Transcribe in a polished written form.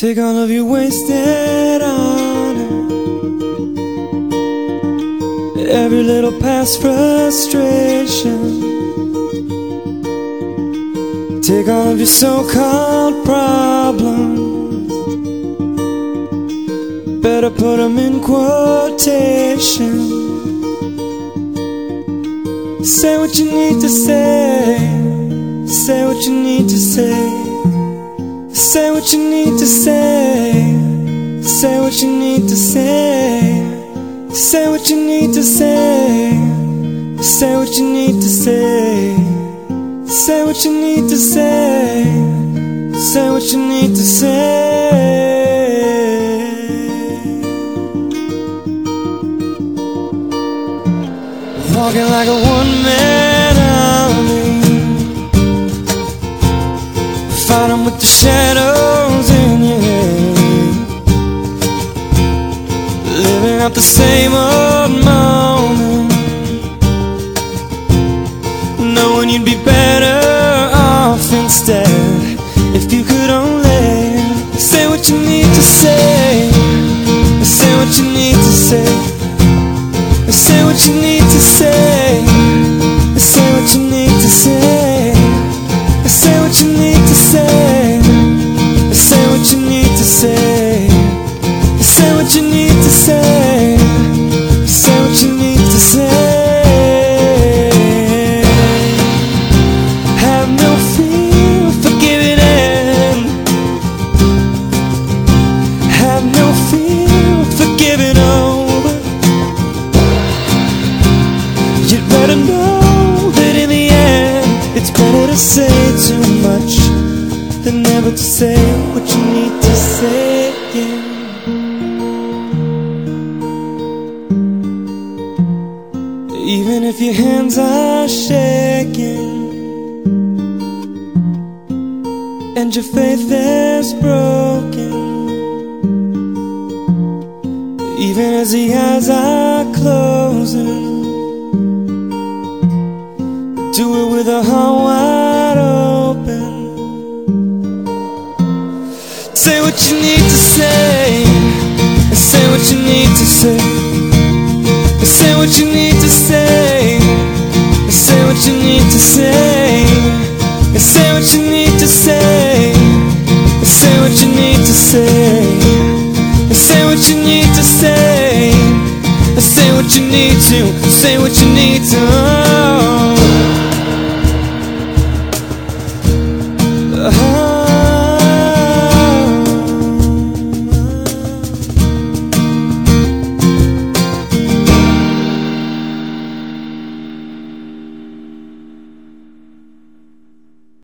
Take all of your wasted honor, every little past frustration. Take all of your so-called problems, better put them in quotation. Say what you need to say, say what you need to say. Say what you need to say, say what you need to say. Say what you need to say, say what you need to say. Say what you need to say, say what you need to say. Walking like a one-man army, fighting with the shadows in your head, living out the same old moment, knowing you'd be better off instead if you could only say what you need to say, say what you need to say, say what you need to say, say what you need to say, say what you need to say, say what you need to say, say what you need to say, say what you need to say. Have no fear for giving in, have no fear for giving over. You'd better know that in the end it's better to say too much than never to say what you need to say. Even if your hands are shaking and your faith is broken, even as the eyes are closing, do it with a heart wide open. Say what you need to say, say what you need to say, say what you need to say, say what you need to say, say what you need to say, say what you need to say, say what you need to say, say what you need to, say what you need to.